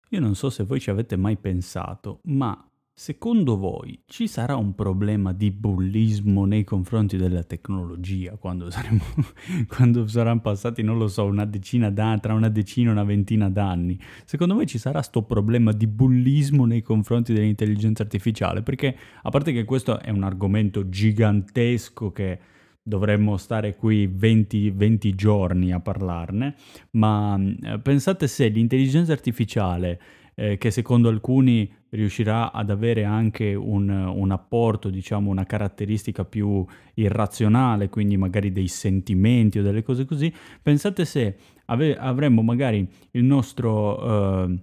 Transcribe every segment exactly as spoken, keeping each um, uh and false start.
Io non so se voi ci avete mai pensato, ma secondo voi ci sarà un problema di bullismo nei confronti della tecnologia quando saremo, quando saranno passati, non lo so, una decina d'anni, tra una decina e una ventina d'anni? Secondo me ci sarà sto problema di bullismo nei confronti dell'intelligenza artificiale, perché a parte che questo è un argomento gigantesco che dovremmo stare qui venti, venti giorni a parlarne, ma eh, pensate se l'intelligenza artificiale, eh, che secondo alcuni riuscirà ad avere anche un, un apporto, diciamo, una caratteristica più irrazionale, quindi magari dei sentimenti o delle cose così, pensate se ave- avremmo magari il nostro... eh,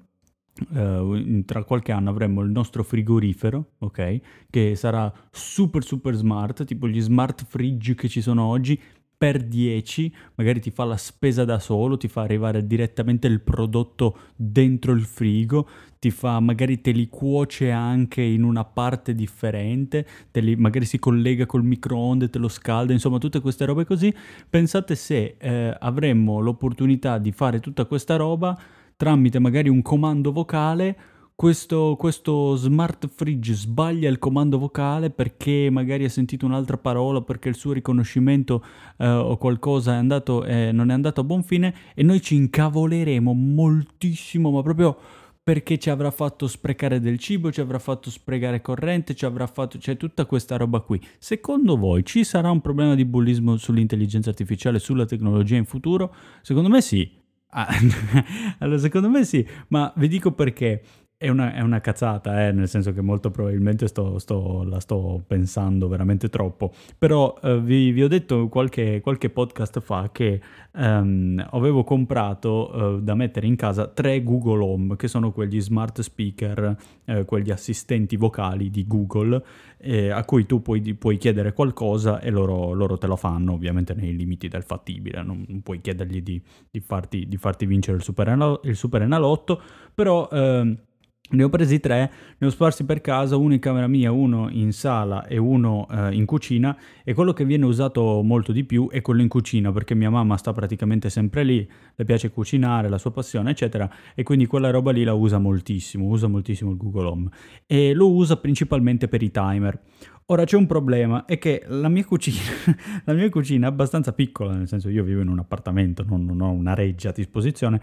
eh, tra qualche anno avremo il nostro frigorifero, ok? Che sarà super super smart, tipo gli smart fridge che ci sono oggi, per dieci, magari ti fa la spesa da solo, ti fa arrivare direttamente il prodotto dentro il frigo, ti fa, magari te li cuoce anche in una parte differente, te li, magari si collega col microonde, te lo scalda, insomma tutte queste robe così. Pensate se eh, avremmo l'opportunità di fare tutta questa roba tramite magari un comando vocale. Questo, questo smart fridge sbaglia il comando vocale perché magari ha sentito un'altra parola, perché il suo riconoscimento eh, o qualcosa è andato, eh, non è andato a buon fine, e noi ci incavoleremo moltissimo, ma proprio perché ci avrà fatto sprecare del cibo, ci avrà fatto sprecare corrente, ci avrà fatto, c'è tutta questa roba qui. Secondo voi ci sarà un problema di bullismo sull'intelligenza artificiale, sulla tecnologia in futuro? Secondo me sì. Ah, allora, secondo me sì, ma vi dico perché. È una, è una cazzata, eh, nel senso che molto probabilmente sto, sto- la sto pensando veramente troppo. Però eh, vi, vi ho detto qualche, qualche podcast fa che ehm, avevo comprato eh, da mettere in casa tre Google Home, che sono quegli smart speaker, eh, quegli assistenti vocali di Google, eh, a cui tu puoi, puoi chiedere qualcosa e loro, loro te lo fanno, ovviamente nei limiti del fattibile. Non, non puoi chiedergli di, di farti, di farti vincere il super, enalo- il super enalotto, però... ehm, ne ho presi tre, ne ho sparsi per casa, uno in camera mia, uno in sala e uno eh, in cucina, e quello che viene usato molto di più è quello in cucina, perché mia mamma sta praticamente sempre lì, le piace cucinare, la sua passione, eccetera, e quindi quella roba lì la usa moltissimo, usa moltissimo il Google Home, e lo usa principalmente per i timer. Ora c'è un problema, è che la mia cucina, la mia cucina è abbastanza piccola, nel senso io vivo in un appartamento, non, non ho una reggia a disposizione,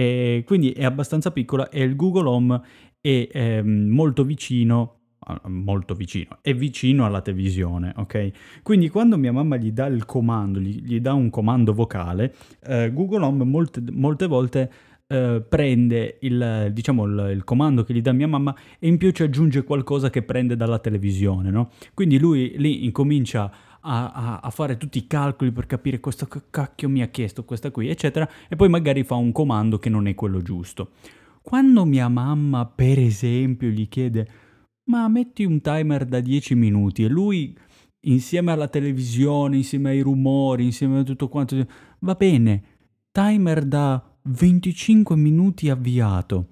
e quindi è abbastanza piccola, e il Google Home è ehm, molto vicino, ah, molto vicino, è vicino alla televisione, ok? Quindi quando mia mamma gli dà il comando, gli, gli dà un comando vocale, eh, Google Home molte, molte volte eh, prende il, diciamo, il, il comando che gli dà mia mamma e in più ci aggiunge qualcosa che prende dalla televisione, no? Quindi lui lì incomincia a, a- a fare tutti i calcoli per capire questo che cacchio mi ha chiesto, questa qui, eccetera, e poi magari fa un comando che non è quello giusto. Quando mia mamma, per esempio, gli chiede: ma metti un timer da dieci minuti, e lui, insieme alla televisione, insieme ai rumori, insieme a tutto quanto, va bene, timer da venticinque minuti avviato.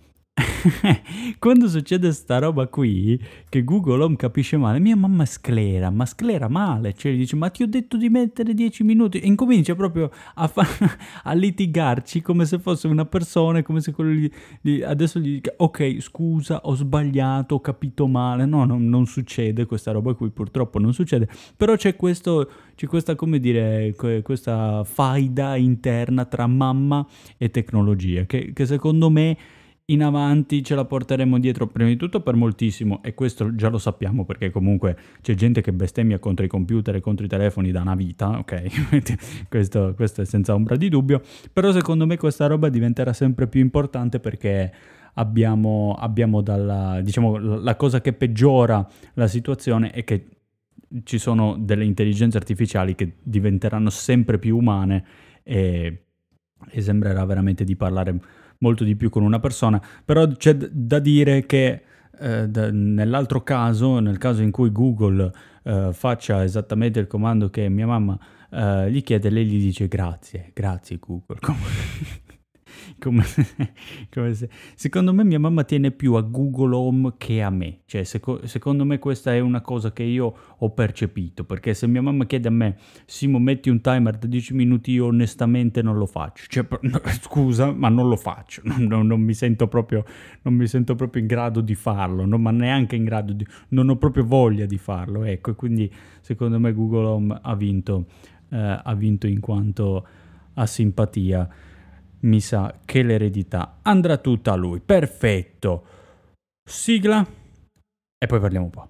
Quando succede sta roba qui, che Google Home capisce male, mia mamma sclera, ma sclera male, cioè gli dice: ma ti ho detto di mettere dieci minuti, e incomincia proprio a, fa- a litigarci come se fosse una persona, come se quello gli, gli- adesso gli dica: ok, scusa, ho sbagliato, ho capito male. No, non, non succede questa roba qui, purtroppo non succede, però c'è questo, c'è questa, come dire, que- questa faida interna tra mamma e tecnologia, che, che secondo me in avanti ce la porteremo dietro, prima di tutto per moltissimo, e questo già lo sappiamo perché comunque c'è gente che bestemmia contro i computer e contro i telefoni da una vita, ok? questo, questo è senza ombra di dubbio, però secondo me questa roba diventerà sempre più importante perché abbiamo, abbiamo dalla, diciamo, la cosa che peggiora la situazione è che ci sono delle intelligenze artificiali che diventeranno sempre più umane, e, e sembrerà veramente di parlare molto di più con una persona. Però c'è d- da dire che eh, d- nell'altro caso, nel caso in cui Google eh, faccia esattamente il comando che mia mamma eh, gli chiede, lei gli dice grazie, grazie Google. Com- come se, come se... Secondo me mia mamma tiene più a Google Home che a me, cioè seco- secondo me questa è una cosa che io ho percepito, perché se mia mamma chiede a me Simo metti un timer da dieci minuti, io onestamente non lo faccio, cioè, no, scusa ma non lo faccio, non, non, non mi sento proprio non mi sento proprio in grado di farlo, no? Ma neanche in grado di... non ho proprio voglia di farlo, ecco, e quindi secondo me Google Home ha vinto, eh, ha vinto in quanto a simpatia. Mi sa che l'eredità andrà tutta a lui. Perfetto. Sigla e poi parliamo un po'.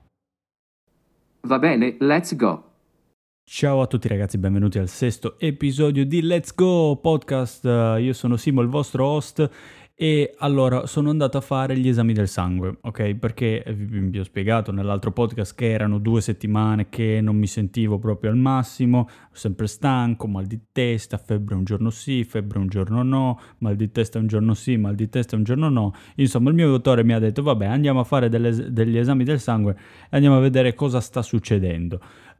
Va bene, let's go. Ciao a tutti ragazzi, benvenuti al sesto episodio di Let's Go Podcast. Io sono Simo, il vostro host. E allora sono andato a fare gli esami del sangue, ok? Perché vi, vi ho spiegato nell'altro podcast che erano due settimane che non mi sentivo proprio al massimo, sempre stanco, mal di testa, febbre un giorno sì, febbre un giorno no, mal di testa un giorno sì, mal di testa un giorno no. Insomma, il mio dottore mi ha detto, vabbè, andiamo a fare delle, degli esami del sangue e andiamo a vedere cosa sta succedendo.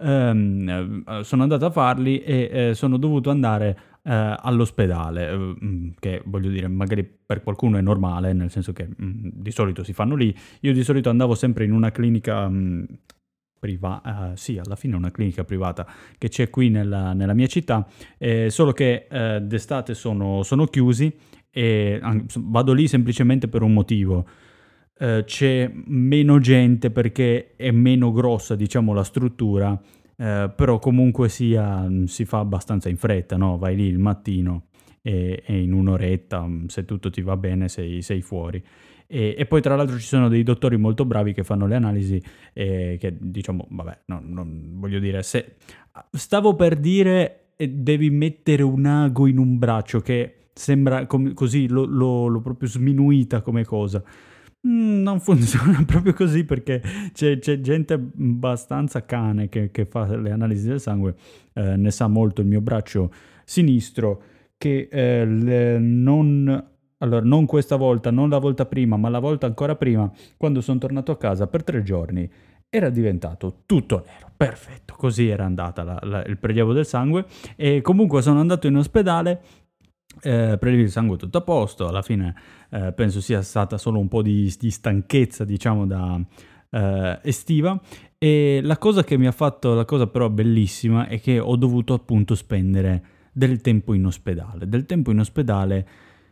Um, sono andato a farli e eh, sono dovuto andare Uh, all'ospedale, uh, che voglio dire magari per qualcuno è normale, nel senso che um, di solito si fanno lì. Io di solito andavo sempre in una clinica um, privata, uh, sì, alla fine una clinica privata che c'è qui nella, nella mia città, eh, solo che uh, d'estate sono, sono chiusi e an- vado lì semplicemente per un motivo. Uh, c'è meno gente perché è meno grossa, diciamo, la struttura. Eh, però comunque sia si fa abbastanza in fretta, no? Vai lì il mattino e, e in un'oretta, se tutto ti va bene, sei, sei fuori. E, e poi tra l'altro ci sono dei dottori molto bravi che fanno le analisi e che diciamo, vabbè, no, non voglio dire, se stavo per dire eh, devi mettere un ago in un braccio che sembra com- così, l'ho, l'ho, l'ho proprio sminuita come cosa. Non funziona proprio così perché c'è, c'è gente abbastanza cane che, che fa le analisi del sangue, eh, ne sa molto il mio braccio sinistro che eh, le, non, allora, non questa volta, non la volta prima, ma la volta ancora prima, quando sono tornato a casa per tre giorni, era diventato tutto nero. Perfetto, così era andata la, la, il prelievo del sangue e comunque sono andato in ospedale. Eh, prelievi il sangue tutto a posto, alla fine eh, penso sia stata solo un po' di, di stanchezza, diciamo, da eh, estiva, e la cosa che mi ha fatto, la cosa però bellissima, è che ho dovuto appunto spendere del tempo in ospedale, del tempo in ospedale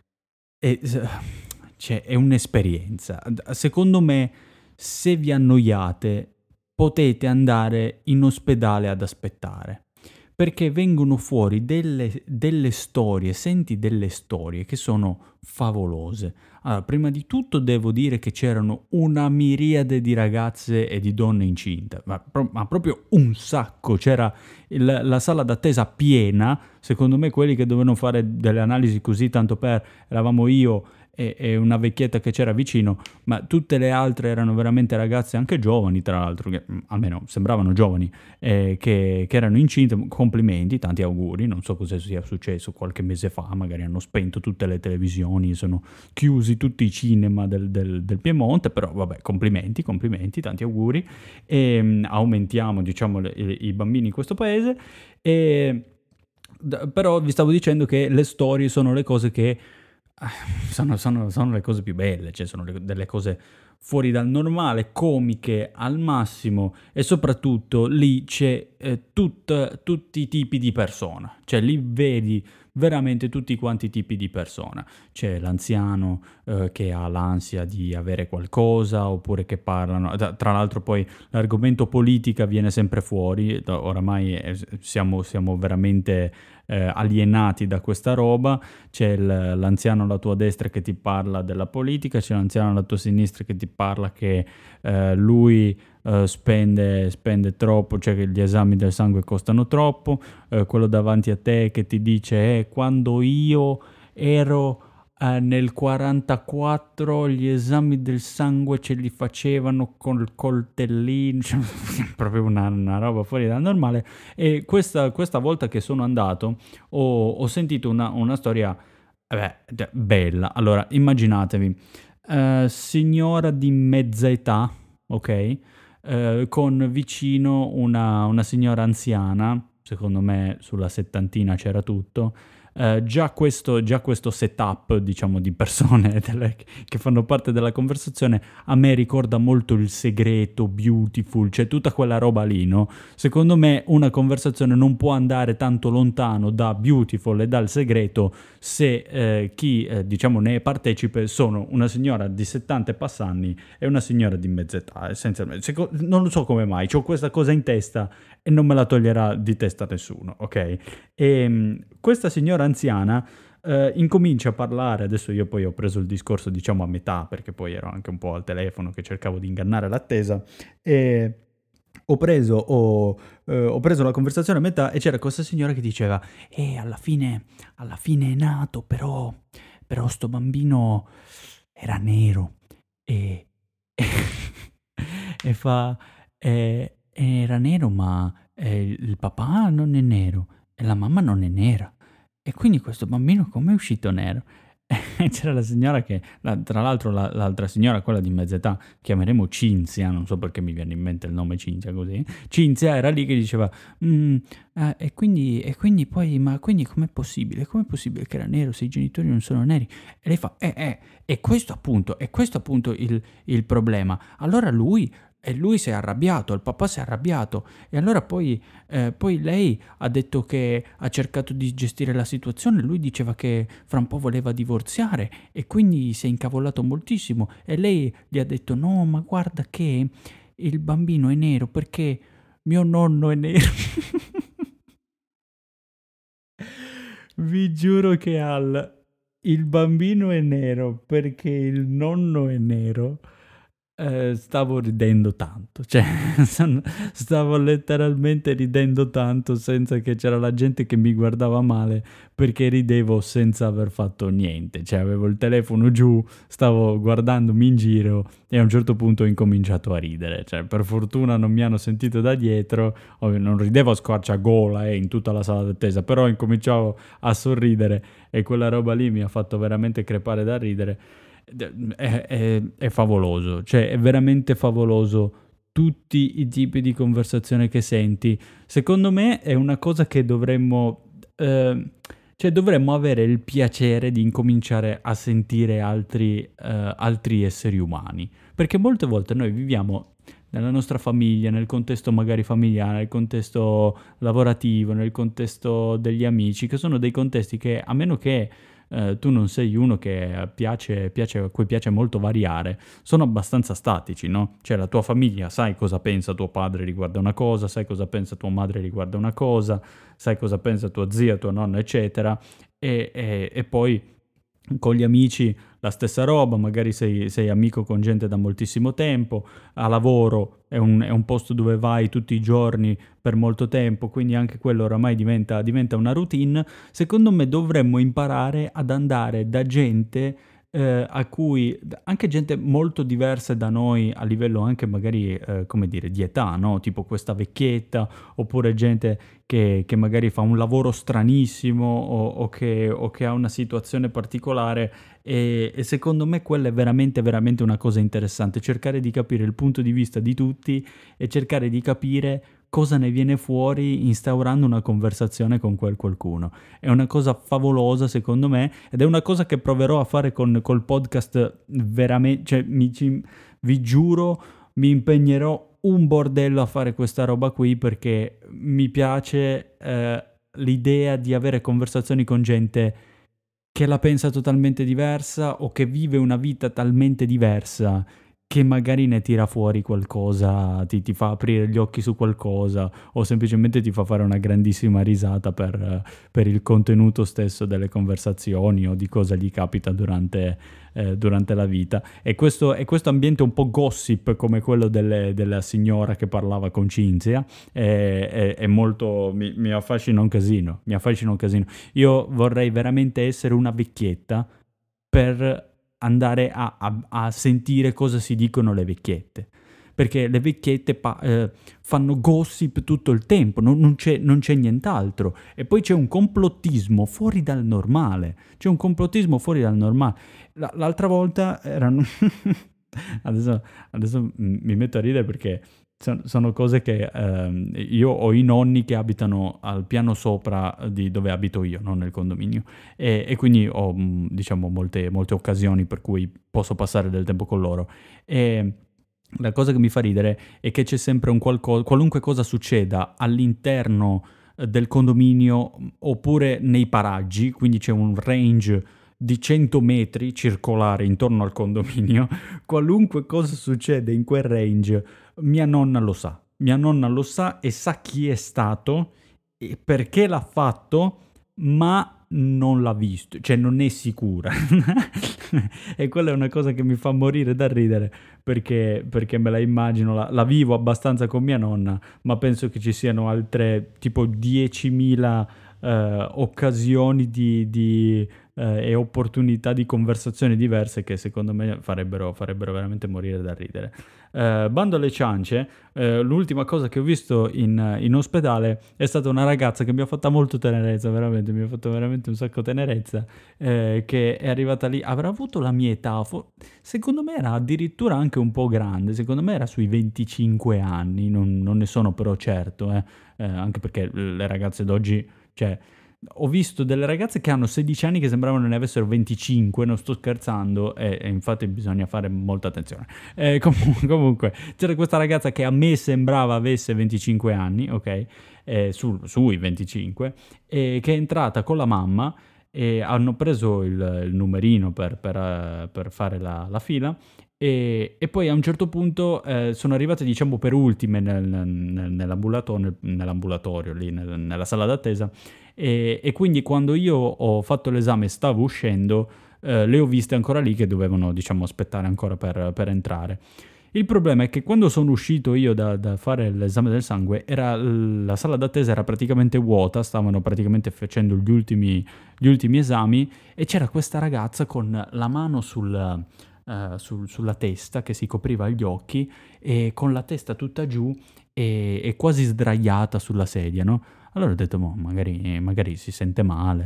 e, cioè, è un'esperienza. Secondo me, se vi annoiate, potete andare in ospedale ad aspettare. Perché vengono fuori delle, delle storie, senti delle storie che sono favolose. Allora, prima di tutto devo dire che c'erano una miriade di ragazze e di donne incinte, ma, pro- ma proprio un sacco. C'era il- la sala d'attesa piena, secondo me quelli che dovevano fare delle analisi così tanto per, eravamo io e, e una vecchietta che c'era vicino, ma tutte le altre erano veramente ragazze, anche giovani tra l'altro, che almeno sembravano giovani, eh, che, che erano incinte. Complimenti, tanti auguri. Non so cosa sia successo qualche mese fa, magari hanno spento tutte le televisioni, sono chiusi tutti i cinema del, del, del Piemonte, però vabbè, complimenti, complimenti, tanti auguri, e um, aumentiamo, diciamo, le, i, i bambini in questo paese. E, d- però vi stavo dicendo che le storie sono le cose che sono, sono, sono le cose più belle, cioè sono le, delle cose fuori dal normale, comiche al massimo, e soprattutto lì c'è eh, tut, tutti i tipi di persona, cioè lì vedi veramente tutti quanti i tipi di persona. C'è l'anziano eh, che ha l'ansia di avere qualcosa, oppure che parlano, tra, tra l'altro poi l'argomento politica viene sempre fuori, oramai eh, siamo, siamo veramente eh, alienati da questa roba. C'è il, l'anziano alla tua destra che ti parla della politica, c'è l'anziano alla tua sinistra che ti parla che eh, lui eh, spende, spende troppo, cioè che gli esami del sangue costano troppo, eh, quello davanti a te che ti dice eh, quando io ero eh, nel quarantaquattro gli esami del sangue ce li facevano col coltellino, cioè, proprio una, una roba fuori dal normale. E questa, questa volta che sono andato ho, ho sentito una, una storia beh, bella. Allora, immaginatevi, eh, signora di mezza età, ok? Eh, con vicino una, una signora anziana, secondo me sulla settantina c'era tutto, eh, già, questo, già questo setup, diciamo, di persone delle, che fanno parte della conversazione a me ricorda molto Il Segreto, Beautiful, cioè tutta quella roba lì, no? Secondo me una conversazione non può andare tanto lontano da Beautiful e dal Segreto se eh, chi, eh, diciamo, ne è partecipe sono una signora di settanta e passanni e una signora di mezza età, essenzialmente. Seco- non lo so come mai, ho questa cosa in testa e non me la toglierà di testa nessuno, ok? E mh, questa signora anziana Uh, incomincia a parlare, adesso io poi ho preso il discorso diciamo a metà perché poi ero anche un po' al telefono che cercavo di ingannare l'attesa e ho preso, ho, uh, ho preso la conversazione a metà e c'era questa signora che diceva e alla fine, alla fine è nato però, però sto bambino era nero e, e, e fa eh, era nero ma eh, il papà non è nero e la mamma non è nera. E quindi questo bambino come è uscito nero? E c'era la signora che, la, tra l'altro la, l'altra signora, quella di mezza età, chiameremo Cinzia, non so perché mi viene in mente il nome Cinzia così, Cinzia era lì che diceva, mm, eh, e, quindi, e quindi poi, ma quindi com'è possibile? Com'è possibile che era nero se i genitori non sono neri? E lei fa, eh, eh, e questo appunto, è questo appunto il, il problema. Allora lui... E lui si è arrabbiato, il papà si è arrabbiato e allora poi, eh, poi lei ha detto che ha cercato di gestire la situazione, lui diceva che fra un po' voleva divorziare e quindi si è incavolato moltissimo e lei gli ha detto no ma guarda che il bambino è nero perché mio nonno è nero. Vi giuro che Al, il bambino è nero perché il nonno è nero. Eh, stavo ridendo tanto, cioè stavo letteralmente ridendo tanto senza che c'era la gente che mi guardava male perché ridevo senza aver fatto niente, cioè avevo il telefono giù, stavo guardandomi in giro e a un certo punto ho incominciato a ridere, cioè per fortuna non mi hanno sentito da dietro, non ridevo a squarciagola eh, in tutta la sala d'attesa, però incominciavo a sorridere e quella roba lì mi ha fatto veramente crepare da ridere. È, è, è favoloso, cioè è veramente favoloso tutti i tipi di conversazione che senti. Secondo me è una cosa che dovremmo, eh, cioè dovremmo avere il piacere di incominciare a sentire altri, eh, altri esseri umani, perché molte volte noi viviamo nella nostra famiglia, nel contesto magari familiare, nel contesto lavorativo, nel contesto degli amici, che sono dei contesti che a meno che Uh, tu non sei uno che piace, piace, a cui piace molto variare, sono abbastanza statici, no? Cioè la tua famiglia, sai cosa pensa tuo padre riguardo una cosa, sai cosa pensa tua madre riguardo una cosa, sai cosa pensa tua zia, tua nonna, eccetera, e, e, e poi con gli amici la stessa roba, magari sei, sei amico con gente da moltissimo tempo, a lavoro è un, è un posto dove vai tutti i giorni per molto tempo, quindi anche quello oramai diventa, diventa una routine. Secondo me dovremmo imparare ad andare da gente eh, a cui, anche gente molto diversa da noi a livello anche magari, eh, come dire, di età, no? Tipo questa vecchietta, oppure gente che, che magari fa un lavoro stranissimo o, o, che, o che ha una situazione particolare e, e secondo me quella è veramente veramente una cosa interessante, cercare di capire il punto di vista di tutti e cercare di capire cosa ne viene fuori instaurando una conversazione con quel qualcuno. È una cosa favolosa secondo me ed è una cosa che proverò a fare con col podcast veramente, cioè mi, ci, vi giuro mi impegnerò un bordello a fare questa roba qui perché mi piace eh, l'idea di avere conversazioni con gente che la pensa totalmente diversa o che vive una vita talmente diversa che magari ne tira fuori qualcosa, ti, ti fa aprire gli occhi su qualcosa o semplicemente ti fa fare una grandissima risata per, per il contenuto stesso delle conversazioni o di cosa gli capita durante, eh, durante la vita. E questo, e questo ambiente un po' gossip come quello delle, della signora che parlava con Cinzia è, è, è molto, mi, mi affascina un casino, mi affascina un casino. Io vorrei veramente essere una vecchietta per andare a, a, a sentire cosa si dicono le vecchiette, perché le vecchiette pa- eh, fanno gossip tutto il tempo, non, non, c'è, non c'è nient'altro, e poi c'è un complottismo fuori dal normale, c'è un complottismo fuori dal normale. L- l'altra volta erano... adesso, adesso mi metto a ridere perché son- sono cose che ehm, io ho i nonni che abitano al piano sopra di dove abito io, non nel condominio, e, e quindi ho, mh, diciamo, molte, molte occasioni per cui posso passare del tempo con loro. E la cosa che mi fa ridere è che c'è sempre un qualcosa, qualunque cosa succeda all'interno eh, del condominio mh, oppure nei paraggi, quindi c'è un range di cento metri circolari intorno al condominio, qualunque cosa succede in quel range, mia nonna lo sa. Mia nonna lo sa e sa chi è stato e perché l'ha fatto, ma non l'ha visto, cioè non è sicura. E quella è una cosa che mi fa morire da ridere perché, perché me la immagino, la, la vivo abbastanza con mia nonna, ma penso che ci siano altre tipo diecimila eh, occasioni di, di, eh, e opportunità di conversazioni diverse che secondo me farebbero, farebbero veramente morire da ridere. Eh, bando alle ciance, eh, l'ultima cosa che ho visto in, in ospedale è stata una ragazza che mi ha fatto molto tenerezza, veramente, mi ha fatto veramente un sacco tenerezza, eh, che è arrivata lì, avrà avuto la mia età, fo- secondo me era addirittura anche un po' grande, secondo me era sui venticinque anni, non, non ne sono però certo, eh, eh, anche perché le ragazze d'oggi, cioè, ho visto delle ragazze che hanno sedici anni che sembravano ne avessero venticinque, non sto scherzando, e, e infatti bisogna fare molta attenzione. Eh, comu- comunque, c'era questa ragazza che a me sembrava avesse venticinque anni, ok? Eh, su- sui venticinque, e che è entrata con la mamma e hanno preso il, il numerino per, per, eh, per fare la, la fila e, e poi a un certo punto eh, sono arrivate diciamo per ultime nel- nel- nell'ambulato- nel- nell'ambulatorio, lì nel- nella sala d'attesa e, e quindi quando io ho fatto l'esame e stavo uscendo eh, le ho viste ancora lì che dovevano diciamo aspettare ancora per, per entrare. Il problema è che quando sono uscito io da, da fare l'esame del sangue, era, la sala d'attesa era praticamente vuota, stavano praticamente facendo gli ultimi, gli ultimi esami e c'era questa ragazza con la mano sul, eh, sul- sulla testa che si copriva gli occhi e con la testa tutta giù e, e quasi sdraiata sulla sedia, no? Allora ho detto, "Mo, magari, magari si sente male."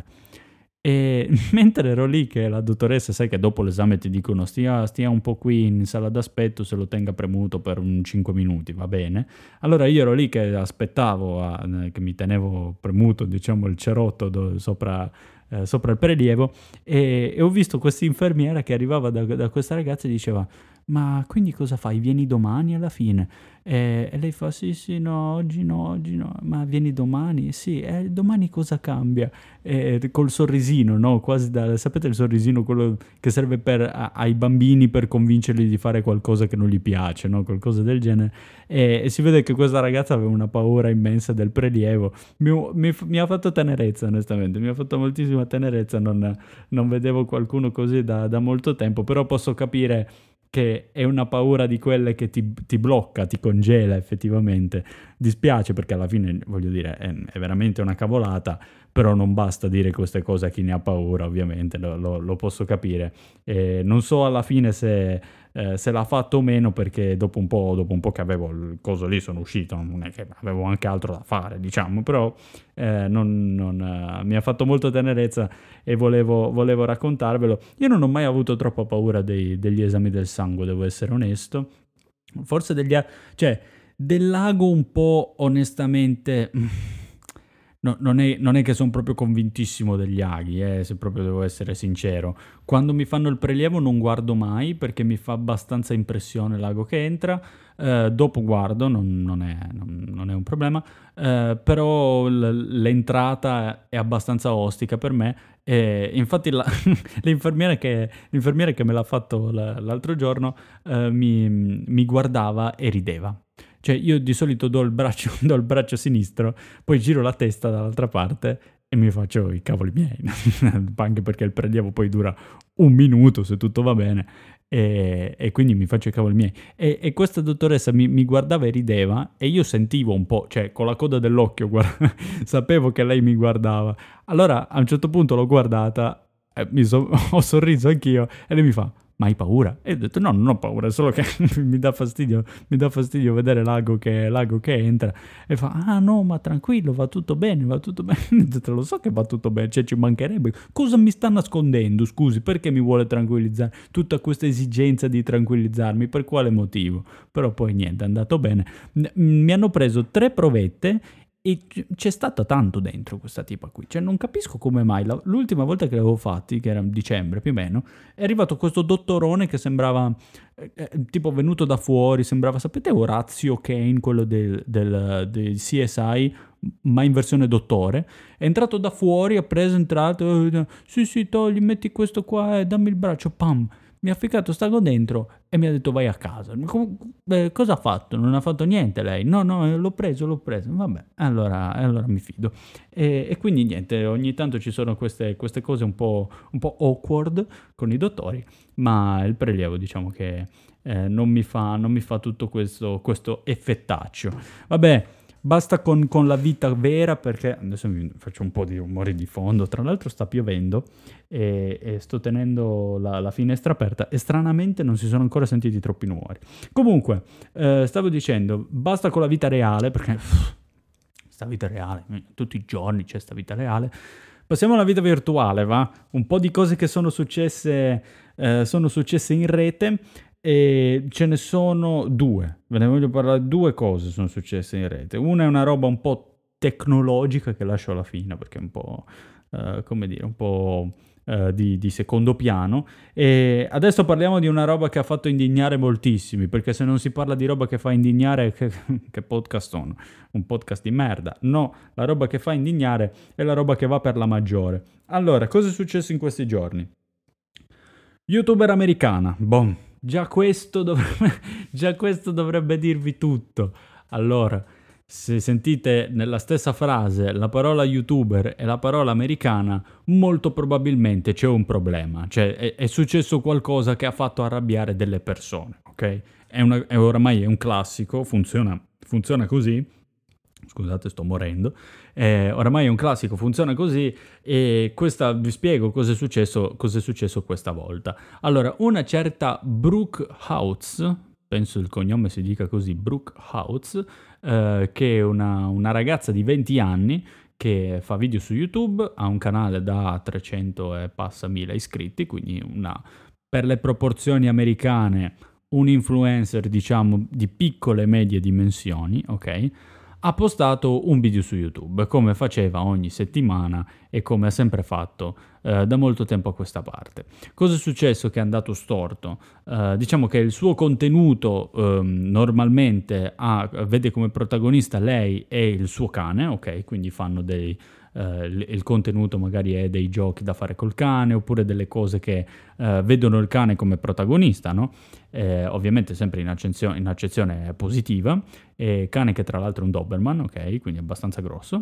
E mentre ero lì che la dottoressa, sai che dopo l'esame ti dicono stia, stia un po' qui in sala d'aspetto, se lo tenga premuto per un cinque minuti, va bene. Allora io ero lì che aspettavo, a- che mi tenevo premuto, diciamo, il cerotto do- sopra, eh, sopra il prelievo e, e ho visto questa infermiera che arrivava da, da questa ragazza e diceva ma quindi cosa fai? Vieni domani alla fine? E, e lei fa sì sì no, oggi no, oggi no, ma vieni domani? Sì, e domani cosa cambia? E, col sorrisino, no? Quasi da, sapete il sorrisino, quello che serve per, a- ai bambini per convincerli di fare qualcosa che non gli piace, no? Qualcosa del genere. E, e si vede che questa ragazza aveva una paura immensa del prelievo. Mi, mi- mi ha fatto tenerezza, onestamente, mi ha fatto moltissima tenerezza, non, non vedevo qualcuno così da, da molto tempo, però posso capire che è una paura di quelle che ti, ti blocca, ti congela effettivamente. Dispiace perché alla fine, voglio dire, è, è veramente una cavolata, però non basta dire queste cose a chi ne ha paura, ovviamente, lo, lo- lo posso capire. E non so alla fine se, eh, se l'ha fatto o meno, perché dopo un po', dopo un po' che avevo il coso lì sono uscito, non è che avevo anche altro da fare, diciamo, però eh, non- non, eh, mi ha fatto molto tenerezza e volevo, volevo raccontarvelo. Io non ho mai avuto troppa paura dei- degli esami del sangue, devo essere onesto. Forse degli... a- cioè, del lago un po' onestamente... no- non è, non è che sono proprio convintissimo degli aghi, eh, se proprio devo essere sincero. Quando mi fanno il prelievo non guardo mai perché mi fa abbastanza impressione l'ago che entra. Eh, dopo guardo, non, non è, non- non è un problema. Eh, però l- l'entrata è abbastanza ostica per me. E infatti la- l'infermiera che, l'infermiera che me l'ha fatto l- l'altro giorno eh, mi, mi guardava e rideva. Cioè io di solito do il braccio, do il braccio sinistro, poi giro la testa dall'altra parte e mi faccio i cavoli miei, anche perché il prelievo poi dura un minuto se tutto va bene e, e quindi mi faccio i cavoli miei. E, e questa dottoressa mi, mi guardava e rideva e io sentivo un po', cioè con la coda dell'occhio, guarda, sapevo che lei mi guardava. Allora a un certo punto l'ho guardata, eh, mi so- ho sorriso anch'io e lei mi fa ma hai paura? E ho detto no, non ho paura, solo che mi dà fastidio, mi dà fastidio vedere l'ago che, l'ago che entra. E fa, ah no, ma tranquillo, va tutto bene, va tutto bene. Ho detto, lo so che va tutto bene, cioè ci mancherebbe. Cosa mi sta nascondendo, scusi, perché mi vuole tranquillizzare? Tutta questa esigenza di tranquillizzarmi, per quale motivo? Però poi niente, è andato bene. Mi hanno preso tre provette e c'è stata tanto dentro questa tipa qui, cioè non capisco come mai. La, l'ultima volta che l'avevo fatti, che era dicembre più o meno, è arrivato questo dottorone che sembrava eh, eh, tipo venuto da fuori, sembrava, sapete Orazio Kane, quello del, del, del C S I, ma in versione dottore. È entrato da fuori, ha preso, è entrato, eh, sì sì togli, metti questo qua e dammi il braccio, pam. Mi ha ficcato stago dentro e mi ha detto vai a casa. Eh, cosa ha fatto? Non ha fatto niente lei? No, no, l'ho preso, l'ho preso. Vabbè, allora, allora mi fido. E, e quindi niente, ogni tanto ci sono queste, queste cose un po', un po' awkward con i dottori, ma il prelievo diciamo che eh, non, mi fa, non mi fa tutto questo, questo effettaccio. Vabbè, basta con, con la vita vera, perché adesso mi faccio un po' di rumori di fondo. Tra l'altro sta piovendo e, e sto tenendo la, la finestra aperta e stranamente non si sono ancora sentiti troppi rumori. Comunque, eh, stavo dicendo, basta con la vita reale, perché pff, sta vita reale, tutti i giorni c'è sta vita reale. Passiamo alla vita virtuale, va? Un po' di cose che sono successe, eh, sono successe in rete. E ce ne sono due, ve ne voglio parlare. Due cose sono successe in rete. Una è una roba un po' tecnologica che lascio alla fine perché è un po', uh, come dire, un po' uh, di, di secondo piano. E adesso parliamo di una roba che ha fatto indignare moltissimi, perché se non si parla di roba che fa indignare, che, che podcast sono? Un podcast di merda. No, la roba che fa indignare è la roba che va per la maggiore. Allora, cosa è successo in questi giorni? YouTuber americana, boh. Già questo, dovrebbe, già questo dovrebbe dirvi tutto. Allora, se sentite nella stessa frase la parola YouTuber e la parola americana, molto probabilmente c'è un problema. Cioè, è, è successo qualcosa che ha fatto arrabbiare delle persone, ok? È, una, è oramai è un classico, funziona, funziona così. Scusate, sto morendo. Eh, oramai è un classico, funziona così. E questa vi spiego cosa è successo, cosa è successo questa volta. Allora, una certa Brooke Houts, penso il cognome si dica così, Brooke Houts, eh, che è una, una ragazza di venti anni che fa video su YouTube, ha un canale da trecento e passa mila iscritti, quindi una, per le proporzioni americane, un influencer, diciamo, di piccole e medie dimensioni, ok? Ha postato un video su YouTube, come faceva ogni settimana e come ha sempre fatto eh, da molto tempo a questa parte. Cosa è successo che è andato storto? Eh, diciamo che il suo contenuto eh, normalmente ha, vede come protagonista lei e il suo cane, ok? Quindi fanno dei... Uh, il, il contenuto magari è dei giochi da fare col cane oppure delle cose che uh, vedono il cane come protagonista, no? Eh, ovviamente sempre in accezione, in accezione positiva, e cane che tra l'altro è un Doberman, ok? Quindi abbastanza grosso.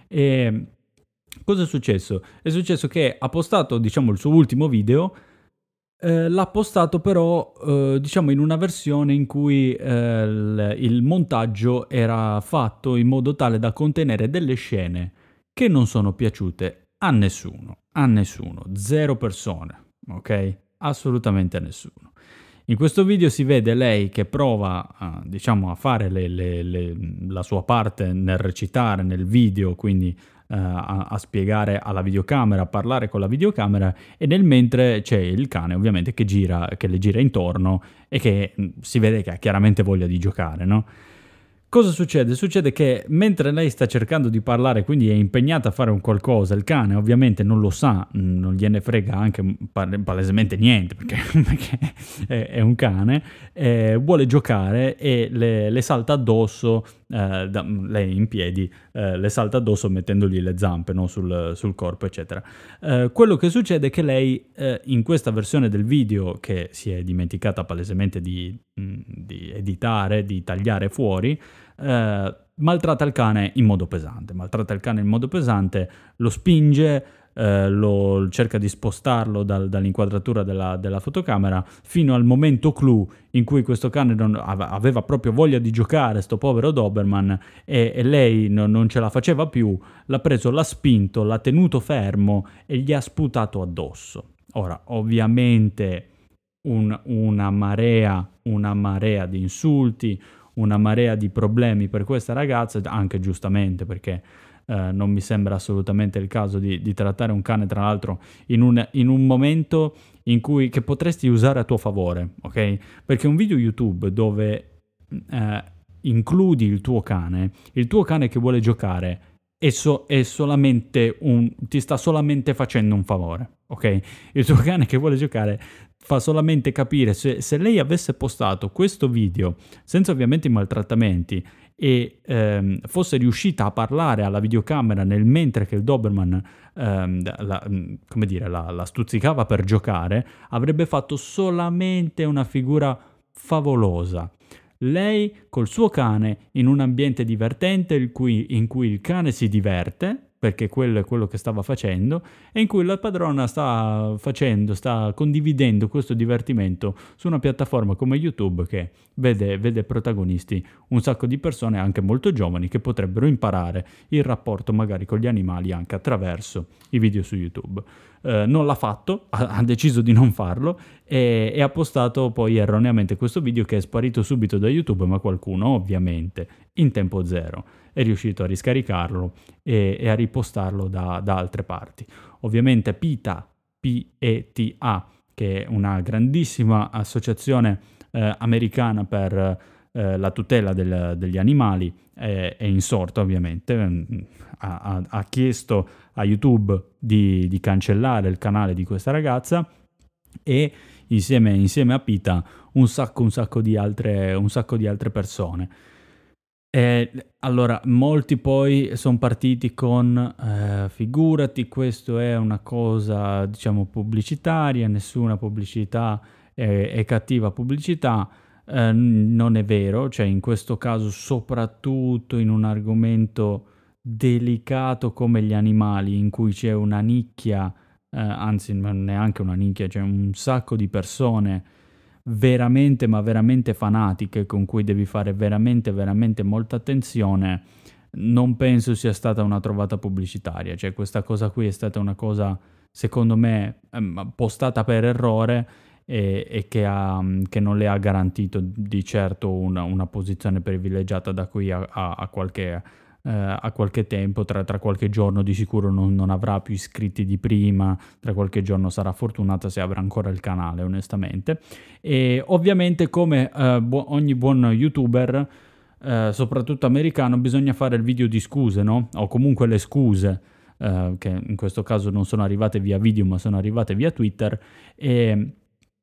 E cosa è successo? È successo che ha postato, diciamo, il suo ultimo video. Eh, l'ha postato però eh, diciamo in una versione in cui eh, il, il montaggio era fatto in modo tale da contenere delle scene che non sono piaciute a nessuno, a nessuno, zero persone, ok? Assolutamente a nessuno. In questo video si vede lei che prova a, diciamo, a fare le, le, le, la sua parte nel recitare nel video, quindi uh, a, a spiegare alla videocamera, a parlare con la videocamera, e nel mentre c'è il cane ovviamente che gira, che le gira intorno e che si vede che ha chiaramente voglia di giocare, no? Cosa succede? Succede che mentre lei sta cercando di parlare, quindi è impegnata a fare un qualcosa, il cane ovviamente non lo sa, non gliene frega anche palesemente niente, perché, perché è, è un cane, eh, vuole giocare e le, le salta addosso, eh, da, lei in piedi, eh, le salta addosso mettendogli le zampe, no, sul, sul corpo, eccetera. Eh, quello che succede è che lei, eh, in questa versione del video, che si è dimenticata palesemente di, di editare, di tagliare fuori, Uh, maltratta il cane in modo pesante, maltratta il cane in modo pesante, lo spinge, uh, lo, cerca di spostarlo dal, dall'inquadratura della, della fotocamera fino al momento clou in cui questo cane non, aveva proprio voglia di giocare, sto povero Doberman, e, e lei no, non ce la faceva più, l'ha preso, l'ha spinto, l'ha tenuto fermo e gli ha sputato addosso. Ora, ovviamente un, una marea, una marea di insulti, una marea di problemi per questa ragazza, anche giustamente, perché eh, non mi sembra assolutamente il caso di, di trattare un cane, tra l'altro, in un, in un momento in cui che potresti usare a tuo favore, ok? Perché un video YouTube dove eh, includi il tuo cane, il tuo cane che vuole giocare è, so- è solamente un, ti sta solamente facendo un favore, ok? Il tuo cane che vuole giocare fa solamente capire se, se lei avesse postato questo video senza ovviamente i maltrattamenti e ehm, fosse riuscita a parlare alla videocamera nel mentre che il Doberman ehm, la, come dire, la, la stuzzicava per giocare, avrebbe fatto solamente una figura favolosa. Lei col suo cane in un ambiente divertente in cui, in cui il cane si diverte, perché quello è quello che stava facendo, e in cui la padrona sta facendo, sta condividendo questo divertimento su una piattaforma come YouTube che vede, vede protagonisti un sacco di persone anche molto giovani che potrebbero imparare il rapporto magari con gli animali anche attraverso i video su YouTube. Eh, non l'ha fatto, ha, ha deciso di non farlo e, e ha postato poi erroneamente questo video che è sparito subito da YouTube, ma qualcuno ovviamente in tempo zero è riuscito a riscaricarlo e, e a ripostarlo da, da altre parti. Ovviamente PETA, P E T A, che è una grandissima associazione eh, americana per eh, la tutela del, degli animali, è, è insorta ovviamente, ha, ha, ha chiesto a YouTube di, di cancellare il canale di questa ragazza e insieme, insieme a PETA un sacco, un sacco di altre, un sacco di altre persone. Eh, allora, molti poi sono partiti con eh, figurati, questo è una cosa, diciamo, pubblicitaria, nessuna pubblicità è, è cattiva pubblicità. Eh, non è vero, cioè in questo caso, soprattutto in un argomento delicato come gli animali, in cui c'è una nicchia, eh, anzi neanche una nicchia, c'è un sacco di persone veramente ma veramente fanatiche con cui devi fare veramente veramente molta attenzione, non penso sia stata una trovata pubblicitaria. Cioè questa cosa qui è stata una cosa secondo me ehm, postata per errore e, e che, ha, che non le ha garantito di certo una, una posizione privilegiata da qui a, a, a qualche Uh, a qualche tempo, tra, tra qualche giorno di sicuro non, non avrà più iscritti di prima, tra qualche giorno sarà fortunata se avrà ancora il canale, onestamente. E ovviamente come uh, bu- ogni buon youtuber, uh, soprattutto americano, bisogna fare il video di scuse, no? O comunque le scuse, uh, che in questo caso non sono arrivate via video ma sono arrivate via Twitter. E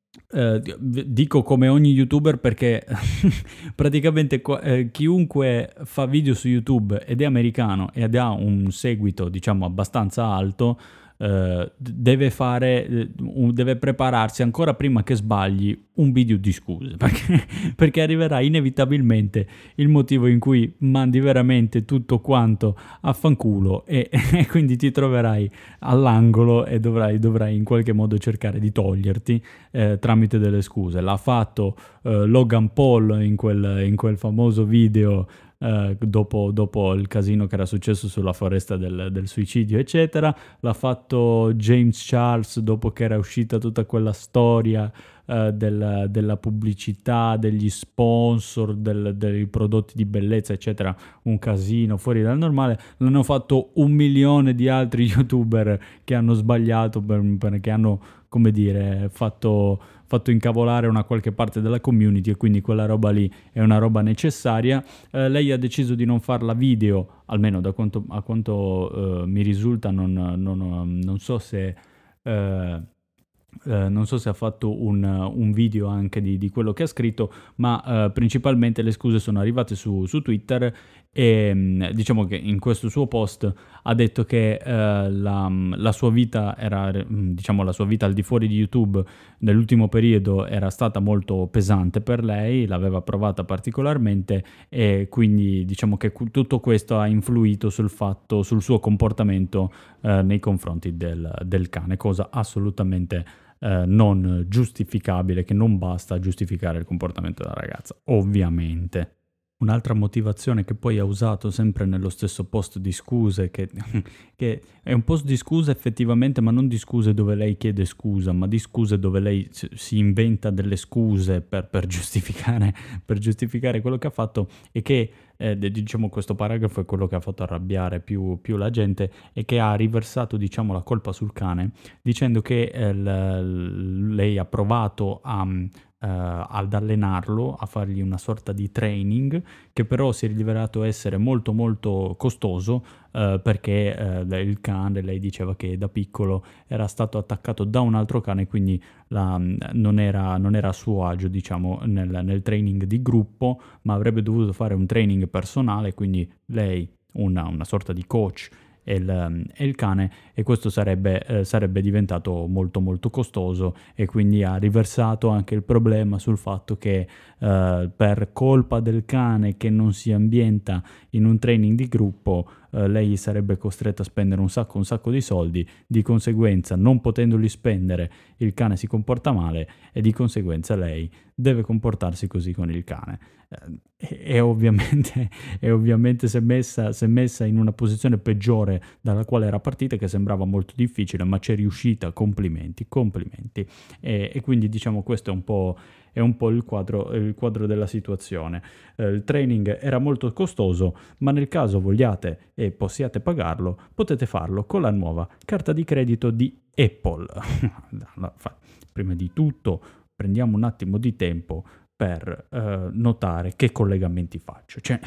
Uh, dico come ogni youtuber perché praticamente eh, chiunque fa video su YouTube ed è americano ed ha un seguito diciamo abbastanza alto uh, deve fare uh, deve prepararsi ancora prima che sbagli un video di scuse perché, perché arriverà inevitabilmente il motivo in cui mandi veramente tutto quanto a fanculo e, e quindi ti troverai all'angolo e dovrai, dovrai in qualche modo cercare di toglierti eh, tramite delle scuse. L'ha fatto eh, Logan Paul in quel, in quel famoso video eh, dopo, dopo il casino che era successo sulla foresta del, del suicidio eccetera. L'ha fatto James Charles dopo che era uscita tutta quella storia Uh, del, della pubblicità, degli sponsor, del, dei prodotti di bellezza, eccetera, un casino fuori dal normale. L'hanno fatto un milione di altri youtuber che hanno sbagliato, per, perché hanno, come dire, fatto, fatto incavolare una qualche parte della community e quindi quella roba lì è una roba necessaria. Uh, lei ha deciso di non farla video, almeno da quanto, a quanto uh, mi risulta, non, non, non so se... Uh, Uh, non so se ha fatto un, un video anche di, di quello che ha scritto, ma uh, principalmente le scuse sono arrivate su, su Twitter e mh, diciamo che in questo suo post ha detto che uh, la, la sua vita era, diciamo la sua vita al di fuori di YouTube nell'ultimo periodo era stata molto pesante per lei, l'aveva provata particolarmente e quindi diciamo che tutto questo ha influito sul fatto, sul suo comportamento uh, nei confronti del, del cane, cosa assolutamente Uh, non giustificabile, che non basta a giustificare il comportamento della ragazza, ovviamente. Un'altra motivazione che poi ha usato sempre nello stesso post di scuse, che, che è un post di scuse effettivamente, ma non di scuse dove lei chiede scusa, ma di scuse dove lei si si inventa delle scuse per, per giustificare, per giustificare quello che ha fatto, e che, eh, de- diciamo, questo paragrafo è quello che ha fatto arrabbiare più, più la gente, e che ha riversato, diciamo, la colpa sul cane, dicendo che eh, l- lei ha provato a... eh, ad allenarlo, a fargli una sorta di training, che però si è rivelato essere molto molto costoso, eh, perché eh, il cane, lei diceva che da piccolo era stato attaccato da un altro cane, quindi la- non era, non era a suo agio, diciamo, nel, nel training di gruppo, ma avrebbe dovuto fare un training personale, quindi lei, una, una sorta di coach, e il, e il cane, e questo sarebbe, eh, sarebbe diventato molto molto costoso, e quindi ha riversato anche il problema sul fatto che eh, per colpa del cane che non si ambienta in un training di gruppo, eh, lei sarebbe costretta a spendere un sacco un sacco di soldi, di conseguenza, non potendoli spendere, il cane si comporta male, e di conseguenza lei deve comportarsi così con il cane. Eh, e, e ovviamente, e ovviamente si è messa, si è messa in una posizione peggiore dalla quale era partita, che sembrava molto difficile, ma c'è riuscita, complimenti, complimenti. E, e quindi, diciamo, questo è un po', è un po' il quadro, il quadro della situazione. Eh, il training era molto costoso, ma nel caso vogliate e possiate pagarlo, potete farlo con la nuova carta di credito di Apple. Prima di tutto, prendiamo un attimo di tempo per eh, notare che collegamenti faccio. Cioè,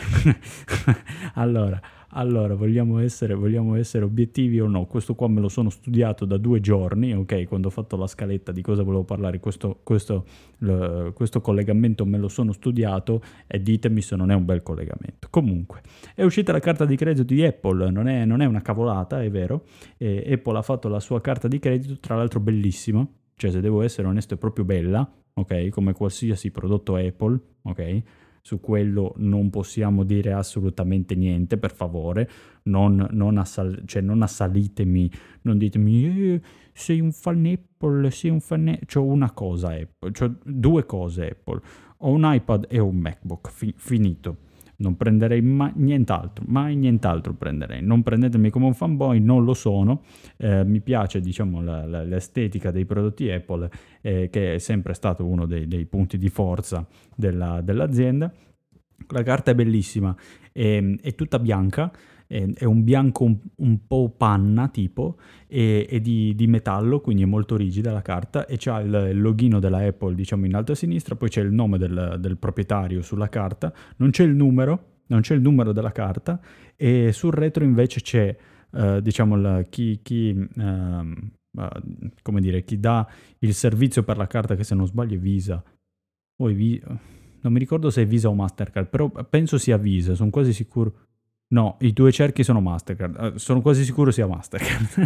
allora, allora vogliamo essere, vogliamo essere obiettivi o no? Questo qua me lo sono studiato da due giorni, ok? Quando ho fatto la scaletta di cosa volevo parlare, questo, questo, l- questo collegamento me lo sono studiato, e ditemi se non è un bel collegamento. Comunque, è uscita la carta di credito di Apple, non è, non è una cavolata, è vero. E Apple ha fatto la sua carta di credito, tra l'altro bellissima, cioè, se devo essere onesto, è proprio bella, ok? Come qualsiasi prodotto Apple, ok? Su quello non possiamo dire assolutamente niente, per favore. Non, non, assal- cioè, non assalitemi, non ditemi, eh, sei un fan Apple, sei un fan... Apple. C'ho una cosa Apple, c'ho due cose Apple. Ho un iPad e un MacBook, fi- finito. Non prenderei mai nient'altro, mai nient'altro prenderei. Non prendetemi come un fanboy, non lo sono. Eh, mi piace, diciamo, la- la- l'estetica dei prodotti Apple, eh, che è sempre stato uno dei, dei punti di forza della- dell'azienda. La carta è bellissima, è, è tutta bianca, è, è un bianco un, un po' panna tipo, e, è di, di metallo, quindi è molto rigida la carta, e c'ha il, il loghino della Apple, diciamo, in alto a sinistra, poi c'è il nome del, del proprietario sulla carta, non c'è il numero, non c'è il numero della carta, e sul retro invece c'è, eh, diciamo, la- chi, chi, ehm, eh, come dire, chi dà il servizio per la carta, che se non sbaglio è Visa, o è Vi- non mi ricordo se è Visa o Mastercard, però penso sia Visa, sono quasi sicuro. No, i due cerchi sono Mastercard, eh, sono quasi sicuro sia Mastercard.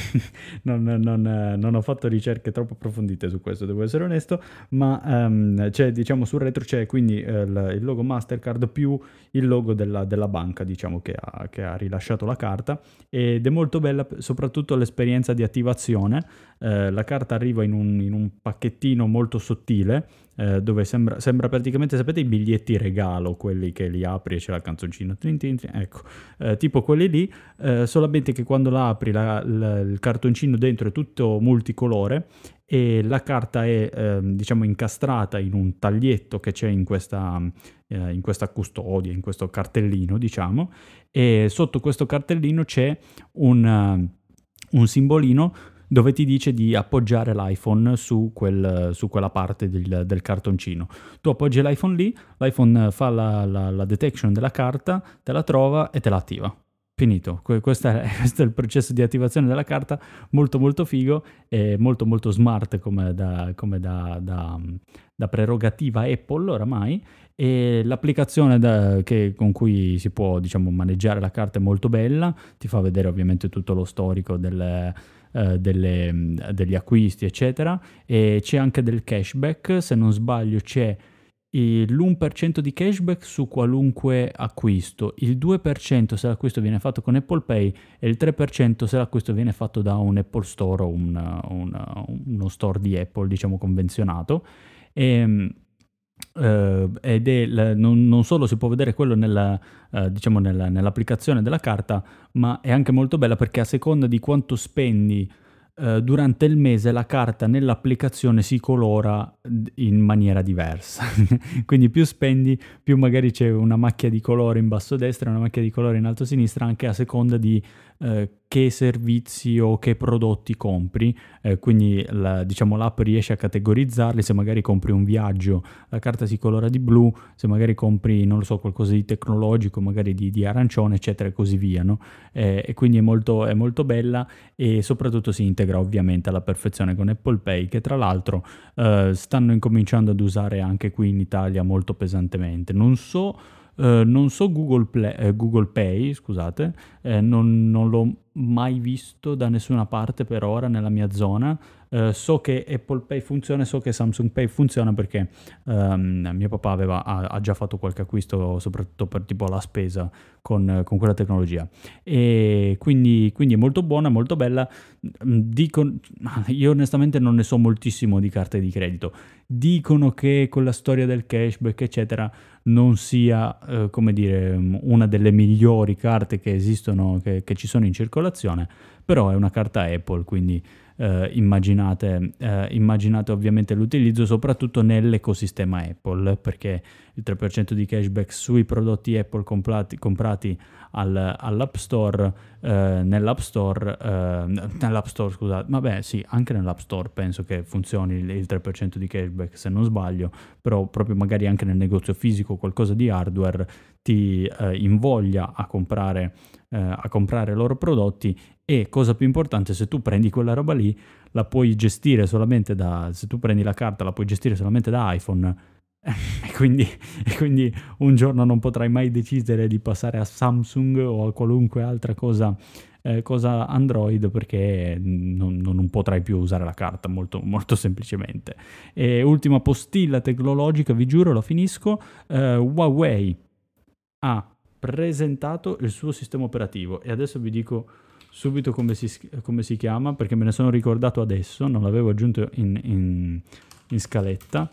non, non, eh, non ho fatto ricerche troppo approfondite su questo, devo essere onesto, ma ehm, c'è, diciamo, sul retro c'è quindi eh, il, il logo Mastercard più il logo della, della banca, diciamo, che ha, che ha rilasciato la carta, ed è molto bella soprattutto l'esperienza di attivazione. Eh, la carta arriva in un, in un pacchettino molto sottile, eh, dove sembra, sembra praticamente, sapete, i biglietti regalo, quelli che li apri e c'è la canzoncina, trin trin trin, ecco, eh, tipo quelli lì, eh, solamente che quando la apri la- la- il cartoncino dentro è tutto multicolore, e la carta è, ehm, diciamo, incastrata in un taglietto che c'è in questa, eh, in questa custodia, in questo cartellino, diciamo, e sotto questo cartellino c'è un, eh, un simbolino dove ti dice di appoggiare l'iPhone su, quel, su quella parte del, del cartoncino. Tu appoggi l'iPhone lì, l'iPhone fa la, la, la detection della carta, te la trova e te la attiva. Finito. Que- questo è, questo è il processo di attivazione della carta, molto molto figo e molto molto smart, come da, come da, da, da prerogativa Apple oramai. E l'applicazione da- che- con cui si può, diciamo, maneggiare la carta è molto bella, ti fa vedere ovviamente tutto lo storico del, eh, delle- degli acquisti, eccetera, e c'è anche del cashback, se non sbaglio c'è il- l'uno per cento di cashback su qualunque acquisto, il due per cento se l'acquisto viene fatto con Apple Pay, e il tre per cento se l'acquisto viene fatto da un Apple Store o un- un- uno store di Apple, diciamo, convenzionato. E, eh, ed è l- non, non solo si può vedere quello nella, eh, diciamo nella- nell'applicazione della carta, ma è anche molto bella perché a seconda di quanto spendi eh, durante il mese la carta nell'applicazione si colora d- in maniera diversa. Quindi più spendi, più magari c'è una macchia di colore in basso a destra e una macchia di colore in alto a sinistra, anche a seconda di eh, che servizi o che prodotti compri. Eh, quindi la- diciamo, l'app riesce a categorizzarli. Se magari compri un viaggio, la carta si colora di blu; se magari compri, non lo so, qualcosa di tecnologico, magari di, di arancione, eccetera, e così via, no? Eh, e quindi è molto, è molto bella, e soprattutto si integra ovviamente alla perfezione con Apple Pay, che tra l'altro eh, stanno incominciando ad usare anche qui in Italia molto pesantemente. Non so, eh, non so Google Play- eh, Google Pay, scusate, eh, non, non l'ho mai visto da nessuna parte per ora nella mia zona. Eh, so che Apple Pay funziona, e so che Samsung Pay funziona perché ehm, mio papà aveva, ha, ha già fatto qualche acquisto, soprattutto per tipo la spesa, con, con quella tecnologia. E quindi, quindi è molto buona, molto bella. Mm, Dico, io onestamente non ne so moltissimo di carte di credito. Dicono che con la storia del cashback, eccetera, non sia, eh, come dire, una delle migliori carte che esistono, che, che ci sono in circolazione, però è una carta Apple, quindi eh, immaginate, eh, immaginate ovviamente l'utilizzo, soprattutto nell'ecosistema Apple, perché il tre per cento di cashback sui prodotti Apple comprati, comprati al, all'App Store, eh, nell'App Store, eh, nell'App Store, scusate, vabbè sì, anche nell'App Store penso che funzioni il, il tre per cento di cashback se non sbaglio, però proprio magari anche nel negozio fisico qualcosa di hardware ti eh, invoglia a comprare, eh, a comprare i loro prodotti. E cosa più importante, se tu prendi quella roba lì, la puoi gestire solamente da, se tu prendi la carta la puoi gestire solamente da iPhone. E quindi, e quindi un giorno non potrai mai decidere di passare a Samsung o a qualunque altra cosa, eh, cosa Android, perché non, non potrai più usare la carta, molto, molto semplicemente. E ultima postilla tecnologica, vi giuro, lo finisco. eh, Huawei ha presentato il suo sistema operativo, e adesso vi dico subito come si, come si chiama, perché me ne sono ricordato adesso, non l'avevo aggiunto in, in, in scaletta.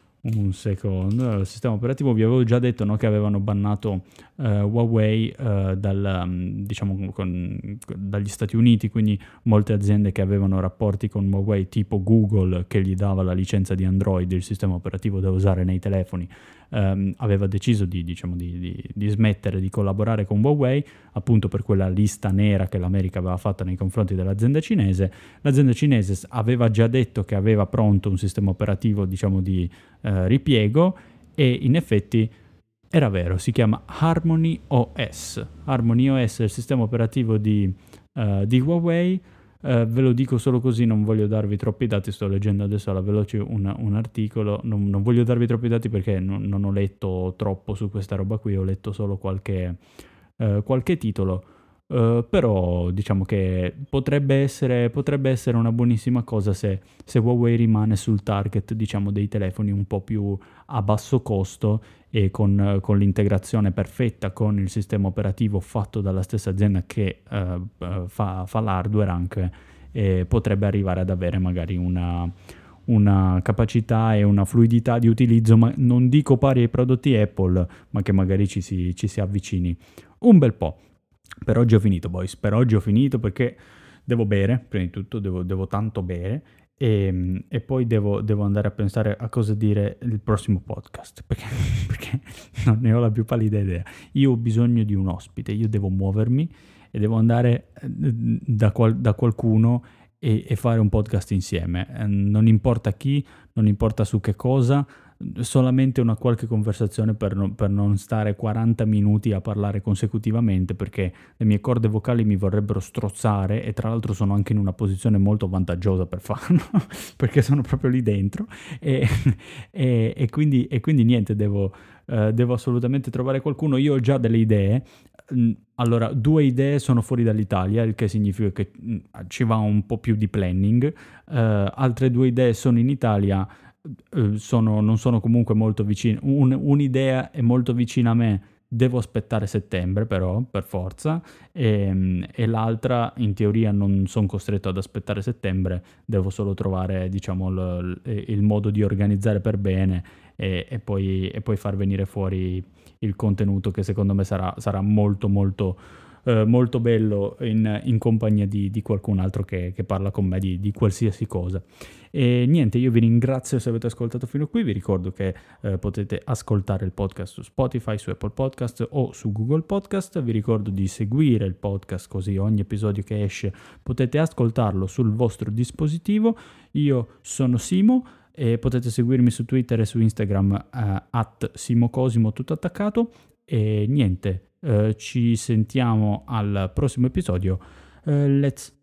Un secondo, il sistema operativo, vi avevo già detto, no, che avevano bannato eh, Huawei eh, dal, um, diciamo, con, dagli Stati Uniti, quindi molte aziende che avevano rapporti con Huawei, tipo Google, che gli dava la licenza di Android, il sistema operativo da usare nei telefoni, ehm, aveva deciso di, diciamo, di, di, di smettere di collaborare con Huawei, appunto per quella lista nera che l'America aveva fatto nei confronti dell'azienda cinese. L'azienda cinese aveva già detto che aveva pronto un sistema operativo, diciamo, di eh, ripiego, e in effetti era vero, si chiama Harmony O S. Harmony O S è il sistema operativo di, uh, di Huawei. Uh, ve lo dico solo così, non voglio darvi troppi dati, sto leggendo adesso alla veloce un, un articolo, non, non voglio darvi troppi dati perché non, non ho letto troppo su questa roba qui, ho letto solo qualche, uh, qualche titolo. Uh, però diciamo che potrebbe essere, potrebbe essere una buonissima cosa se, se Huawei rimane sul target, diciamo, dei telefoni un po' più a basso costo, e con, con l'integrazione perfetta con il sistema operativo fatto dalla stessa azienda che uh, fa, fa l'hardware anche, e potrebbe arrivare ad avere magari una, una capacità e una fluidità di utilizzo, ma non dico pari ai prodotti Apple, ma che magari ci si, ci si avvicini un bel po'. Per oggi ho finito, boys, per oggi ho finito perché devo bere, prima di tutto devo, devo tanto bere, e, e poi devo, devo andare a pensare a cosa dire il prossimo podcast, perché, perché non ne ho la più pallida idea. Io ho bisogno di un ospite, io devo muovermi e devo andare da, qual, da qualcuno e, e fare un podcast insieme. Non importa chi, non importa su che cosa, solamente una qualche conversazione per, no, per non stare quaranta minuti a parlare consecutivamente, perché le mie corde vocali mi vorrebbero strozzare, e tra l'altro sono anche in una posizione molto vantaggiosa per farlo perché sono proprio lì dentro, e, e, e, quindi, e quindi niente, devo, uh, devo assolutamente trovare qualcuno. Io ho già delle idee. Allora, due idee sono fuori dall'Italia, il che significa che ci va un po' più di planning. Uh, altre due idee sono in Italia. Sono, non sono comunque molto vicine. Un, un'idea è molto vicina a me, devo aspettare settembre però, per forza, e, e l'altra in teoria non sono costretto ad aspettare settembre, devo solo trovare, diciamo, il, il modo di organizzare per bene, e, e, poi, e poi far venire fuori il contenuto che secondo me sarà, sarà molto molto eh, molto bello in, in compagnia di, di qualcun altro che, che parla con me di, di qualsiasi cosa. E niente, io vi ringrazio se avete ascoltato fino a qui, vi ricordo che eh, potete ascoltare il podcast su Spotify, su Apple Podcast o su Google Podcast, vi ricordo di seguire il podcast così ogni episodio che esce potete ascoltarlo sul vostro dispositivo. Io sono Simo e potete seguirmi su Twitter e su Instagram uh, at simocosimo tutto attaccato e niente, uh, ci sentiamo al prossimo episodio. Uh, let's